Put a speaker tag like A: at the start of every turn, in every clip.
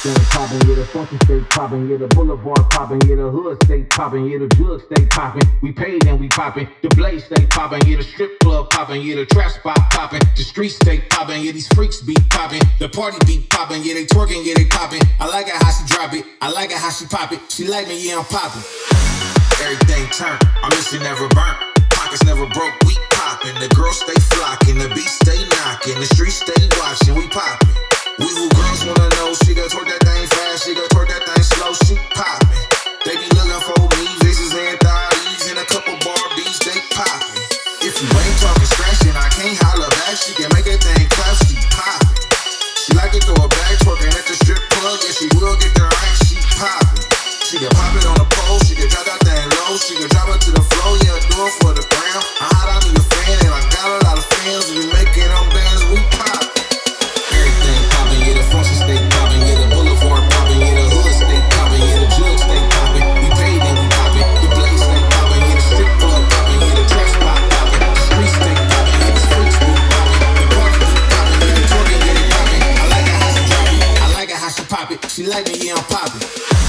A: Everything poppin', yeah, the funky stay poppin', yeah, the boulevard poppin', yeah, the hood stay poppin', yeah, the jug stay poppin'. We paid and we poppin', the blaze stay poppin', yeah, the strip club poppin', yeah, the trap spot poppin', the streets stay poppin', yeah, these freaks be poppin', the party be poppin', yeah, they twerkin', yeah, they poppin'. I like it how she drop it, I like it how she pop it. She like me, yeah, I'm poppin'. Everything turn, our mission never burnt. Pockets never broke, we poppin'. The girls stay flockin', the beats stay knockin', the streets stay watchin', we poppin'. We who girls wanna know, she gon' twerk that thing fast, she gon' twerk that thing slow, she poppin'. They be looking for me, faces and thighs, and a couple Barbies, they poppin'. If you ain't talking scratchin', I can't holler back, she can make that thing clap, she poppin'. She like to throw a bag, twerking at the strip club, yeah, she will get the rank, she poppin'. She can pop it on the pole, she can drop that thing low, she can drop it to the floor, yeah, do it for the gram. I hot out of your fan, and I got a lot of fans, we making them bands, we poppin'. Everything poppin', yeah, the function stay poppin', yeah, the boulevard poppin', yeah, the hood stay poppin', yeah, the jug stay poppin', we paid and we poppin', the blaze stay poppin', yeah, the strip club poppin', yeah, the trap spot poppin', the streets stay poppin', yeah, the streets be poppin', the party be poppin', yeah, they twerkin', yeah, they poppin'. I like it how she drop it, I like it how she pop it, she like me, yeah, I'm poppin'.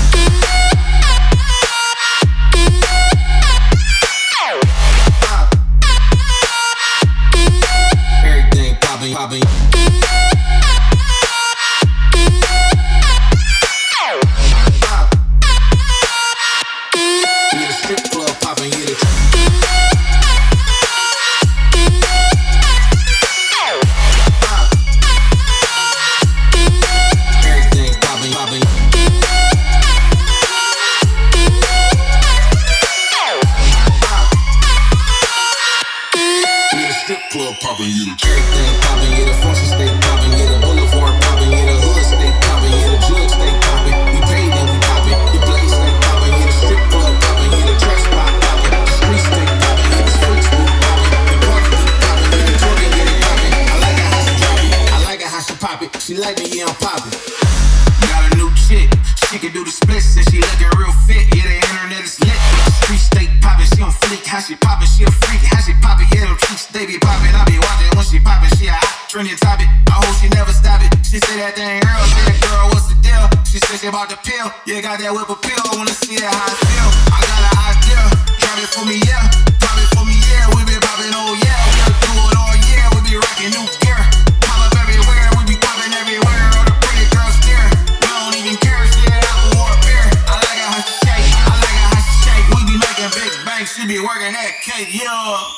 A: Everything poppin', poppin'. Yeah, the strip club poppin', yeah, the everything poppin', poppin'. Yeah, the strip club poppin', yeah, the everything poppin', yeah, the function stay poppin', yeah, the boulevard poppin', yeah, the hood stay poppin', yeah, the jug stay poppin', we paid and we poppin', the blaze stay poppin', yeah, the strip club poppin', yeah, the trap spot poppin', the streets stay poppin', yeah, the streets be poppin', the party be poppin', yeah, they twerkin', yeah, they poppin'. I like it how she drop it, I like it how she pop it, she like me, yeah, I'm poppin'. Got a new chick, she can do the splits and she lookin' real fit, yeah, the internet is lit. The streets stay poppin', she on fleek, how she poppin', she a freak, how she poppin', yeah, them cheeks they be poppin', I be watchin' when she poppin', she a hot trending topic. I hope she never stop it. She say that thing real, say that girl, what's the deal? She say she about the pill, yeah, got that whip appeal. I wanna see that how I feel. I got an idea, drop it for me, yeah, pop it for me, yeah. We been poppin', oh yeah, we'll do it all year. We be rockin' new gear, pop up everywhere, we be poppin' everywhere. All the pretty girls stare, we don't even care. She an apple or a pear. I like it how she shake, I like it how she shake. We be making big banks, she be working that cake, yeah.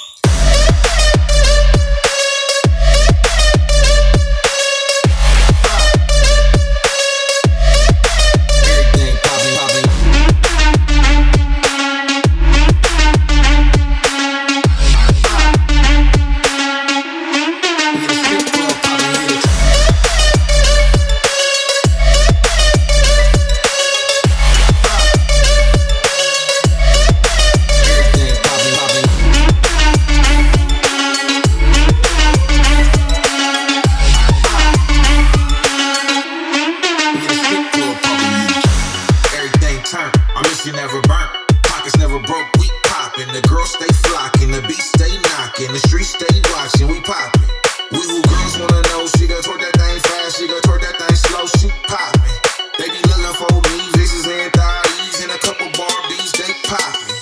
A: Our mission never burnt, pockets never broke, we poppin'. The girls stay flockin', the beats stay knockin', the streets stay watchin', we poppin'. We who girls wanna know, she gon' twerk that thing fast, she gon' twerk that thing slow, she poppin'. They be looking for me, faces and thighs, and a couple Barbies, they poppin'.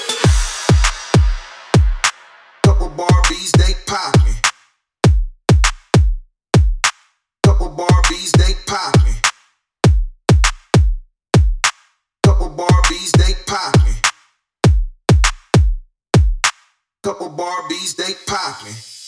A: Couple Barbies, they poppin'. Couple Barbies, they poppin'. Couple Barbies, they poppin'. Couple Barbies, they poppin'.